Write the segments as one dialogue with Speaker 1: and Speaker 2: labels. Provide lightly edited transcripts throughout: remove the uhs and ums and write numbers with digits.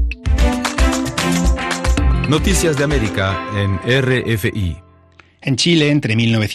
Speaker 1: Noticias de América en RFI.
Speaker 2: En Chile, entre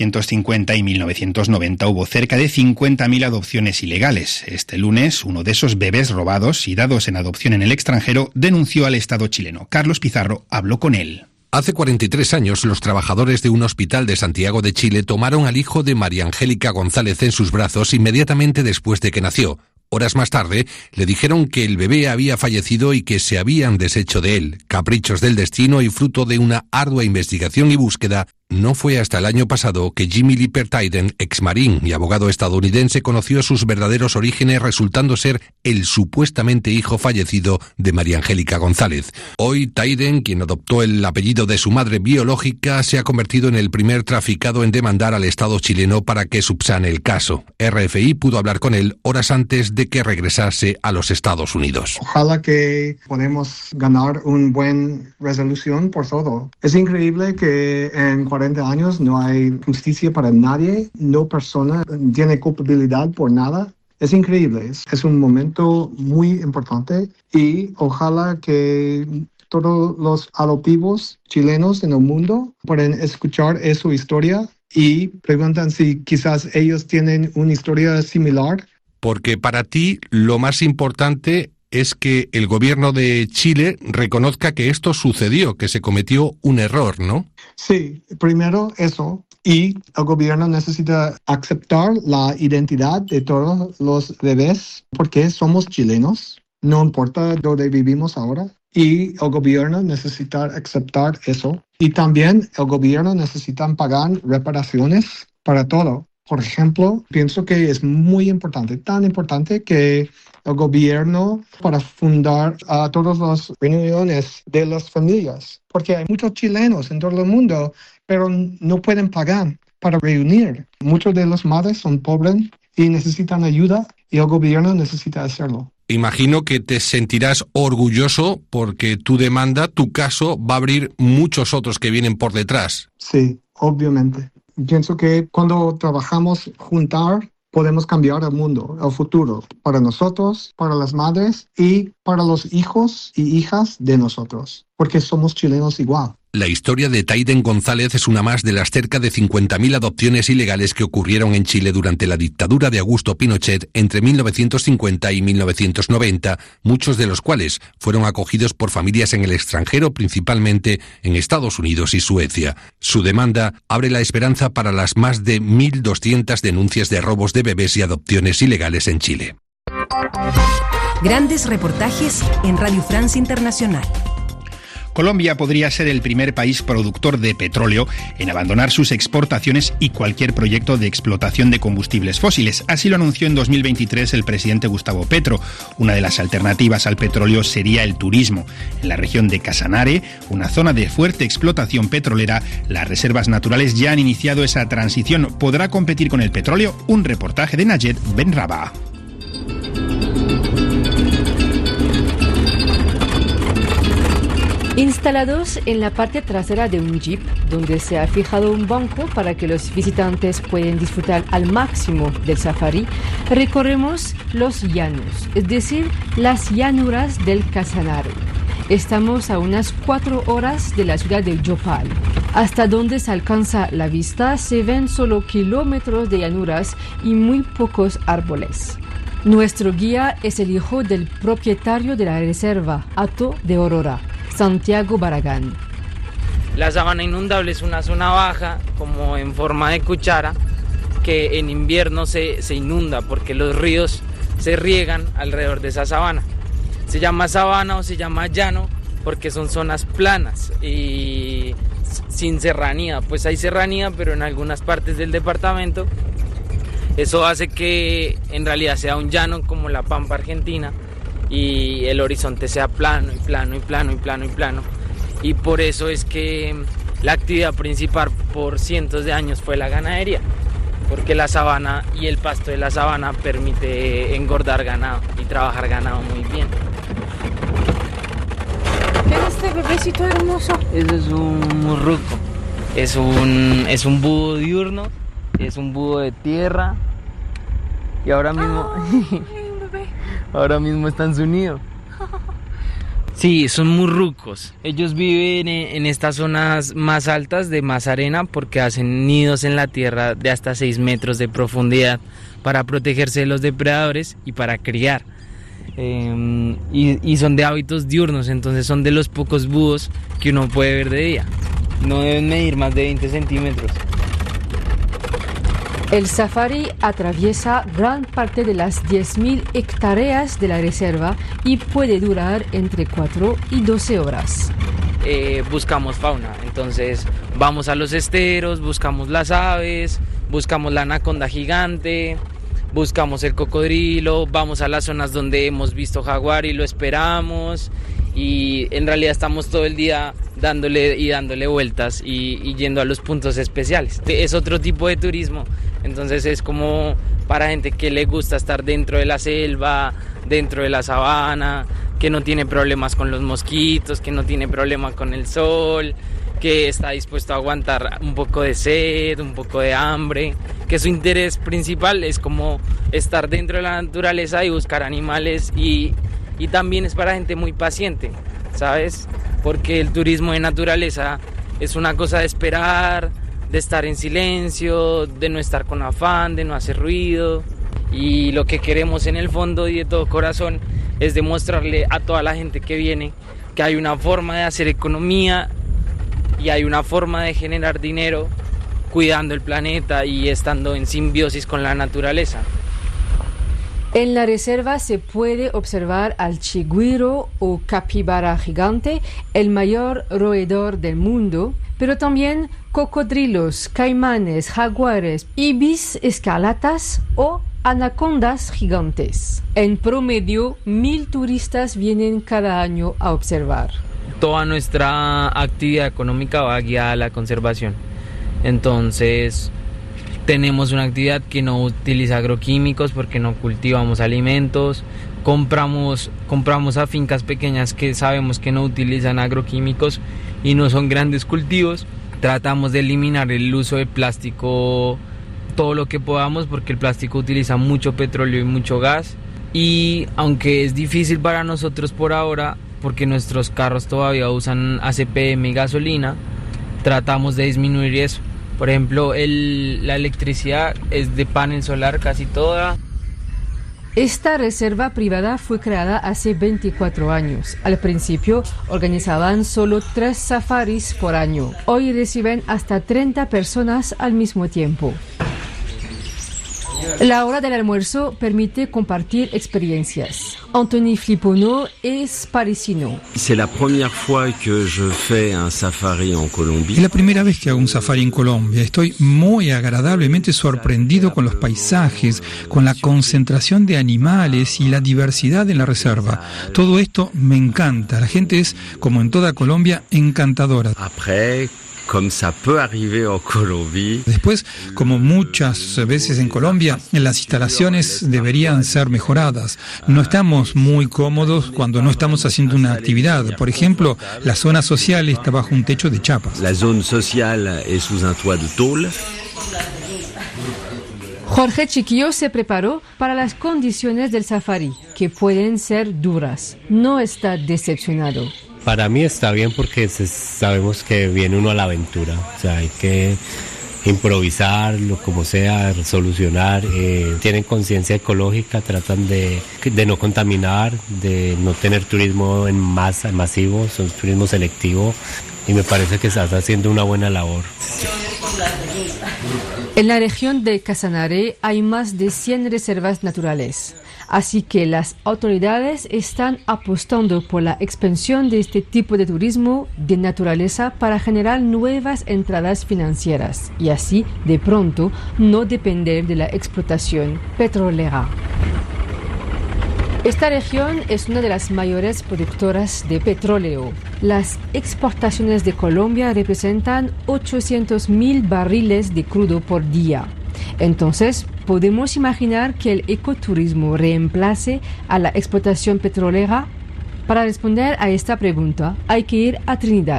Speaker 2: 1950 y 1990, hubo cerca de 50.000 adopciones ilegales. Este lunes, uno de esos bebés robados y dados en adopción en el extranjero denunció al Estado chileno. Carlos Pizarro habló con él.
Speaker 3: Hace 43 años, los trabajadores de un hospital de Santiago de Chile tomaron al hijo de María Angélica González en sus brazos inmediatamente después de que nació. Horas más tarde, le dijeron que el bebé había fallecido y que se habían deshecho de él. Caprichos del destino y fruto de una ardua investigación y búsqueda, no fue hasta el año pasado que Jimmy Lipper Tiden, exmarín y abogado estadounidense, conoció sus verdaderos orígenes, resultando ser el supuestamente hijo fallecido de María Angélica González. Hoy, Tiden, quien adoptó el apellido de su madre biológica, se ha convertido en el primer traficado en demandar al Estado chileno para que subsane el caso. RFI pudo hablar con él horas antes de que regresase a los Estados Unidos.
Speaker 4: Ojalá que podamos ganar una buena resolución por todo. Es increíble que en 40 años no hay justicia para nadie, no persona tiene culpabilidad por nada. Es increíble, es un momento muy importante y ojalá que todos los adoptivos chilenos en el mundo puedan escuchar esa historia y preguntan si quizás ellos tienen una historia similar.
Speaker 3: Porque para ti lo más importante es que el gobierno de Chile reconozca que esto sucedió, que se cometió un error, ¿no?
Speaker 4: Sí, primero eso. Y el gobierno necesita aceptar la identidad de todos los bebés porque somos chilenos, no importa dónde vivimos ahora. Y el gobierno necesita aceptar eso. Y también el gobierno necesita pagar reparaciones para todo. Por ejemplo, pienso que es muy importante, tan importante que el gobierno para fundar a todas las reuniones de las familias, porque hay muchos chilenos en todo el mundo, pero no pueden pagar para reunir. Muchos de las madres son pobres y necesitan ayuda y el gobierno necesita hacerlo.
Speaker 3: Imagino que te sentirás orgulloso porque tu demanda, tu caso, va a abrir muchos otros que vienen por detrás.
Speaker 4: Sí, obviamente. Pienso que cuando trabajamos juntos podemos cambiar el mundo, el futuro, para nosotros, para las madres y para los hijos y hijas de nosotros, porque somos chilenos igual.
Speaker 3: La historia de Tiden González es una más de las cerca de 50.000 adopciones ilegales que ocurrieron en Chile durante la dictadura de Augusto Pinochet entre 1950 y 1990, muchos de los cuales fueron acogidos por familias en el extranjero, principalmente en Estados Unidos y Suecia. Su demanda abre la esperanza para las más de 1.200 denuncias de robos de bebés y adopciones ilegales en Chile.
Speaker 5: Grandes reportajes en Radio France Internacional.
Speaker 2: Colombia podría ser el primer país productor de petróleo en abandonar sus exportaciones y cualquier proyecto de explotación de combustibles fósiles. Así lo anunció en 2023 el presidente Gustavo Petro. Una de las alternativas al petróleo sería el turismo. En la región de Casanare, una zona de fuerte explotación petrolera, las reservas naturales ya han iniciado esa transición. ¿Podrá competir con el petróleo? Un reportaje de Nayed Benrabah.
Speaker 6: Instalados en la parte trasera de un jeep, donde se ha fijado un banco para que los visitantes puedan disfrutar al máximo del safari, recorremos los llanos, es decir, las llanuras del Casanare. Estamos a unas 4 horas de la ciudad de Yopal. Hasta donde se alcanza la vista se ven solo kilómetros de llanuras y muy pocos árboles. Nuestro guía es el hijo del propietario de la reserva, Hato de Aurora, Santiago Barragán.
Speaker 7: La sabana inundable es una zona baja, como en forma de cuchara, que en invierno se inunda porque los ríos se riegan alrededor de esa sabana. Se llama sabana o se llama llano porque son zonas planas y sin serranía. Pues hay serranía, pero en algunas partes del departamento. Eso hace que en realidad sea un llano como la Pampa Argentina y el horizonte sea plano y plano y plano y plano y plano. Y por eso es que la actividad principal por cientos de años fue la ganadería, porque la sabana y el pasto de la sabana permite engordar ganado y trabajar ganado muy bien.
Speaker 6: ¿Qué es este bebecito hermoso?
Speaker 7: Eso es un murruco, es un búho diurno, es un búho de tierra y ahora mismo... Ahora mismo está en su nido. Sí, son muy rucos. Ellos viven en estas zonas más altas de más arena porque hacen nidos en la tierra de hasta 6 metros de profundidad para protegerse de los depredadores y para criar. Y son de hábitos diurnos, entonces son de los pocos búhos que uno puede ver de día. No deben medir más de 20 centímetros.
Speaker 6: El safari atraviesa gran parte de las 10.000 hectáreas de la reserva y puede durar entre 4 y 12 horas.
Speaker 7: Buscamos fauna, entonces vamos a los esteros, buscamos las aves, buscamos la anaconda gigante, buscamos el cocodrilo, vamos a las zonas donde hemos visto jaguar y lo esperamos, y en realidad estamos todo el día dándole vueltas y yendo a los puntos especiales. Es otro tipo de turismo, entonces es como para gente que le gusta estar dentro de la selva, dentro de la sabana, que no tiene problemas con los mosquitos, que no tiene problema con el sol, que está dispuesto a aguantar un poco de sed, un poco de hambre, que su interés principal es como estar dentro de la naturaleza y buscar animales, y también es para gente muy paciente, ¿sabes? Porque el turismo de naturaleza es una cosa de esperar, de estar en silencio, de no estar con afán, de no hacer ruido, y lo que queremos en el fondo y de todo corazón es demostrarle a toda la gente que viene que hay una forma de hacer economía y hay una forma de generar dinero cuidando el planeta y estando en simbiosis con la naturaleza.
Speaker 6: En la reserva se puede observar al chigüiro o capibara gigante, el mayor roedor del mundo, pero también cocodrilos, caimanes, jaguares, ibis escarlatas o anacondas gigantes. En promedio, 1.000 turistas vienen cada año a observar.
Speaker 7: Toda nuestra actividad económica va guiada a la conservación. Entonces, tenemos una actividad que no utiliza agroquímicos porque no cultivamos alimentos. Compramos a fincas pequeñas que sabemos que no utilizan agroquímicos y no son grandes cultivos. Tratamos de eliminar el uso de plástico todo lo que podamos porque el plástico utiliza mucho petróleo y mucho gas. Y aunque es difícil para nosotros por ahora, porque nuestros carros todavía usan ACPM y gasolina, tratamos de disminuir eso. Por ejemplo, la electricidad es de panel solar casi toda.
Speaker 6: Esta reserva privada fue creada hace 24 años. Al principio organizaban solo 3 safaris por año. Hoy reciben hasta 30 personas al mismo tiempo. La hora del almuerzo permite compartir experiencias. Anthony Flipono es parisino.
Speaker 8: Es la primera vez que hago un safari en Colombia. Estoy muy agradablemente sorprendido con los paisajes, con la concentración de animales y la diversidad en la reserva. Todo esto me encanta. La gente es, como en toda Colombia, encantadora. Después, como muchas veces en Colombia, las instalaciones deberían ser mejoradas. No estamos muy cómodos cuando no estamos haciendo una actividad. Por ejemplo, la zona social está bajo un techo de chapas.
Speaker 9: La zona social es sous un toit de tôle.
Speaker 6: Jorge Chiquillo se preparó para las condiciones del safari, que pueden ser duras. No está decepcionado.
Speaker 10: Para mí está bien porque sabemos que viene uno a la aventura, o sea, hay que improvisar, como sea, solucionar, tienen conciencia ecológica, tratan de no contaminar, de no tener turismo en masa, masivo, son turismo selectivo, y me parece que estás haciendo una buena labor.
Speaker 6: En la región de Casanare hay más de 100 reservas naturales. Así que las autoridades están apostando por la expansión de este tipo de turismo de naturaleza para generar nuevas entradas financieras y así, de pronto, no depender de la explotación petrolera. Esta región es una de las mayores productoras de petróleo. Las exportaciones de Colombia representan 800.000 barriles de crudo por día. Entonces, ¿podemos imaginar que el ecoturismo reemplace a la explotación petrolera? Para responder a esta pregunta, hay que ir a Trinidad.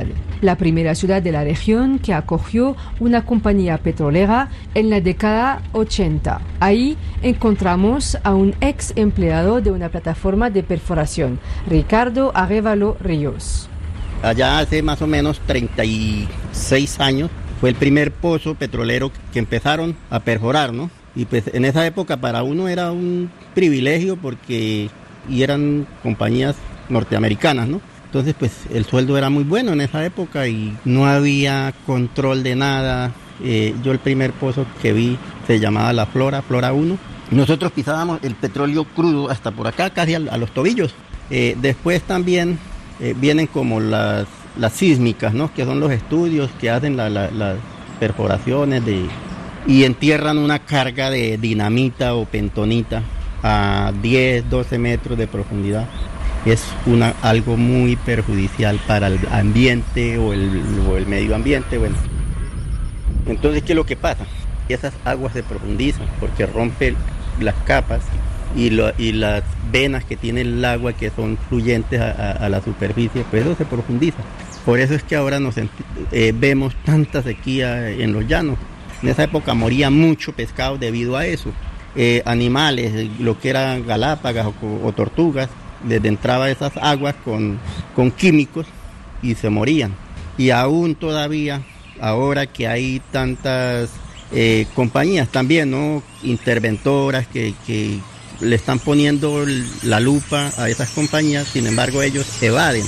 Speaker 6: la primera ciudad de la región que acogió una compañía petrolera en la década 80. Ahí encontramos a un ex empleado de una plataforma de perforación, Ricardo Arévalo Ríos.
Speaker 11: Allá hace más o menos 36 años fue el primer pozo petrolero que empezaron a perforar, ¿no? Y pues en esa época para uno era un privilegio porque eran compañías norteamericanas, ¿no? Entonces pues el sueldo era muy bueno en esa época y no había control de nada. Yo el primer pozo que vi se llamaba La Flora 1. Nosotros pisábamos el petróleo crudo hasta por acá, casi a los tobillos. Después también vienen como las sísmicas, ¿no? Que son los estudios que hacen las perforaciones y entierran una carga de dinamita o pentonita a 10, 12 metros de profundidad. Es algo muy perjudicial para el ambiente o el medio ambiente. Bueno. Entonces, ¿qué es lo que pasa? Esas aguas se profundizan porque rompen las capas y las venas que tiene el agua que son fluyentes a la superficie, pues eso se profundiza. Por eso es que ahora vemos tanta sequía en los llanos. En esa época moría mucho pescado debido a eso. Animales, lo que eran galápagas o tortugas, les entraba esas aguas con químicos y se morían. Y aún todavía, ahora que hay tantas compañías también, ¿no? Interventoras que le están poniendo la lupa a esas compañías, sin embargo ellos evaden.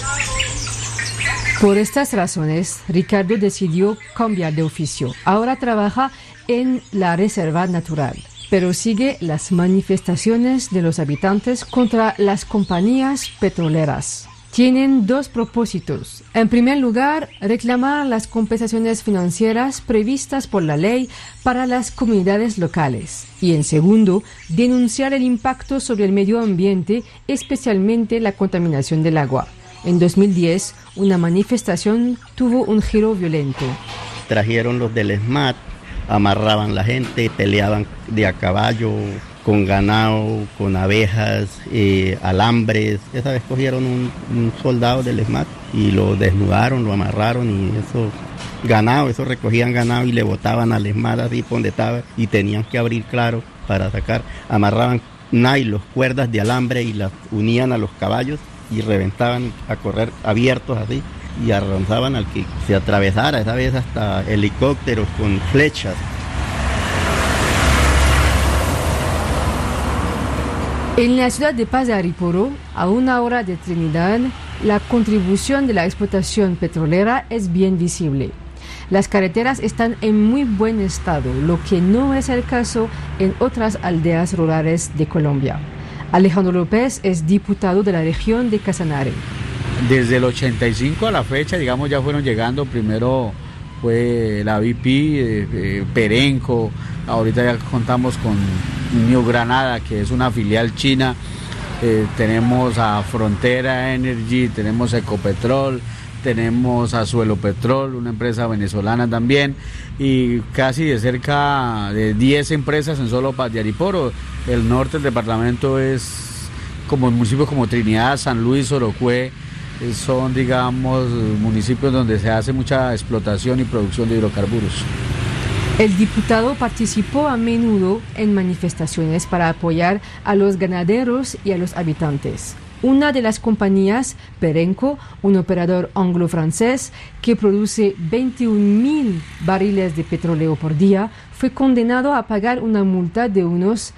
Speaker 6: Por estas razones, Ricardo decidió cambiar de oficio. Ahora trabaja en la reserva natural, pero sigue las manifestaciones de los habitantes contra las compañías petroleras. Tienen dos propósitos. En primer lugar, reclamar las compensaciones financieras previstas por la ley para las comunidades locales. Y en segundo, denunciar el impacto sobre el medio ambiente, especialmente la contaminación del agua. En 2010, una manifestación tuvo un giro violento.
Speaker 11: Trajeron los del SMAT, amarraban la gente, peleaban de a caballo, con ganado, con abejas, alambres. Esa vez cogieron un soldado del SMAT y lo desnudaron, lo amarraron y eso recogían ganado y le botaban al SMAT así por donde estaba y tenían que abrir claro para sacar. Amarraban nylon, cuerdas de alambre y las unían a los caballos y reventaban a correr abiertos así y arranzaban al que se atravesara, esa vez hasta helicópteros con flechas.
Speaker 6: En la ciudad de Paz de Ariporo, a 1 hora de Trinidad, la contribución de la explotación petrolera es bien visible. Las carreteras están en muy buen estado, lo que no es el caso en otras aldeas rurales de Colombia. Alejandro López es diputado de la región de Casanare.
Speaker 12: Desde el 85 a la fecha, digamos, ya fueron llegando, primero fue la BP, Perenco, ahorita ya contamos con New Granada, que es una filial china, tenemos a Frontera Energy, tenemos Ecopetrol, tenemos a Suelo Petrol, una empresa venezolana también, y casi de cerca de 10 empresas en solo Paz de Ariporo. El norte del departamento es como municipios como Trinidad, San Luis, Orocue, son, digamos, municipios donde se hace mucha explotación y producción de hidrocarburos.
Speaker 6: El diputado participó a menudo en manifestaciones para apoyar a los ganaderos y a los habitantes. Una de las compañías, Perenco, un operador anglo-francés que produce 21.000 barriles de petróleo por día, fue condenado a pagar una multa de unos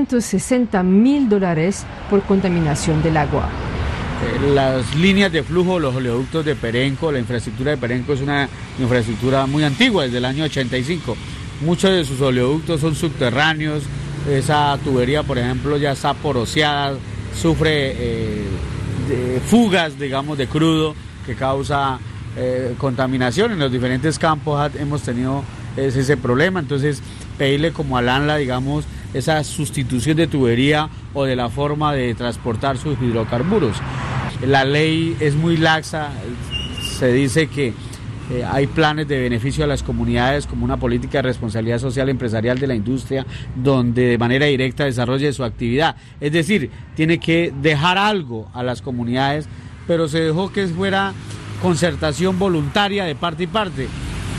Speaker 6: $160.000 por contaminación del agua.
Speaker 12: Las líneas de flujo, los oleoductos de Perenco, la infraestructura de Perenco es una infraestructura muy antigua, desde el año 85. Muchos de sus oleoductos son subterráneos, esa tubería, por ejemplo, ya está poroseada, sufre fugas, digamos, de crudo que causa contaminación. En los diferentes campos hemos tenido ese problema, entonces pedirle como al ANLA, digamos, esa sustitución de tubería o de la forma de transportar sus hidrocarburos. La ley es muy laxa, se dice que hay planes de beneficio a las comunidades como una política de responsabilidad social empresarial de la industria donde de manera directa desarrolle su actividad. Es decir, tiene que dejar algo a las comunidades, pero se dejó que fuera concertación voluntaria de parte y parte.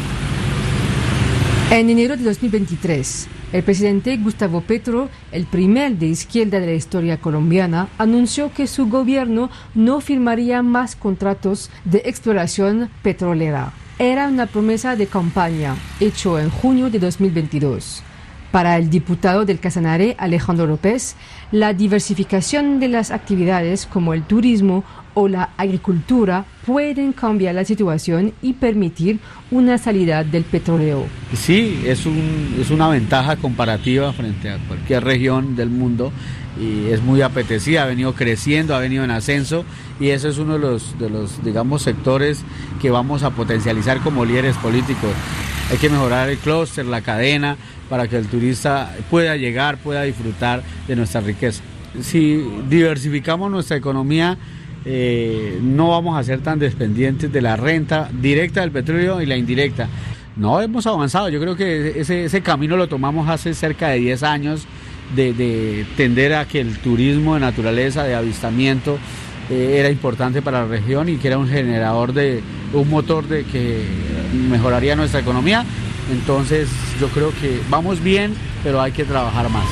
Speaker 6: En enero de 2023, el presidente Gustavo Petro, el primer de izquierda de la historia colombiana, anunció que su gobierno no firmaría más contratos de exploración petrolera. Era una promesa de campaña, hecho en junio de 2022. Para el diputado del Casanare, Alejandro López, la diversificación de las actividades como el turismo o la agricultura pueden cambiar la situación y permitir una salida del petróleo.
Speaker 12: Sí, es una ventaja comparativa frente a cualquier región del mundo y es muy apetecida, ha venido creciendo, ha venido en ascenso y ese es uno de los digamos, sectores que vamos a potencializar como líderes políticos. Hay que mejorar el clúster, la cadena, para que el turista pueda llegar, pueda disfrutar de nuestra riqueza. Si diversificamos nuestra economía, no vamos a ser tan dependientes de la renta directa del petróleo y la indirecta. No, hemos avanzado, yo creo que ese camino lo tomamos hace cerca de 10 años de tender a que el turismo de naturaleza, de avistamiento, era importante para la región y que era un generador un motor de que mejoraría nuestra economía. Entonces yo creo que vamos bien, pero hay que trabajar más.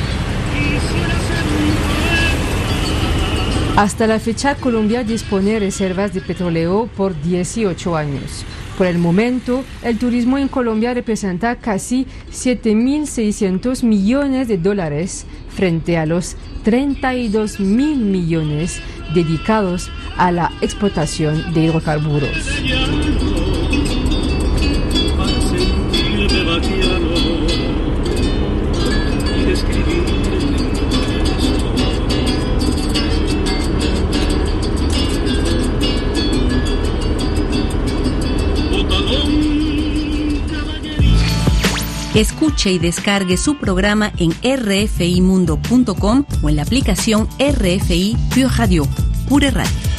Speaker 6: Hasta la fecha, Colombia dispone de reservas de petróleo por 18 años. Por el momento, el turismo en Colombia representa casi 7.600 millones de dólares frente a los 32.000 millones dedicados a la explotación de hidrocarburos.
Speaker 5: Escuche y descargue su programa en rfimundo.com o en la aplicación RFI Pure Radio. Pure Radio.